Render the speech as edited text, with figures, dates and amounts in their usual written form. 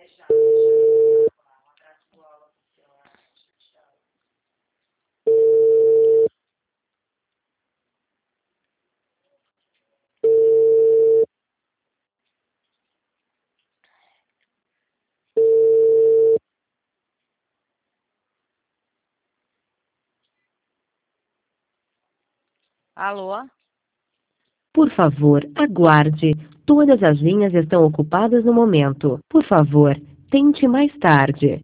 Alô? Por favor, aguarde. Todas as linhas estão ocupadas no momento. Por favor, tente mais tarde.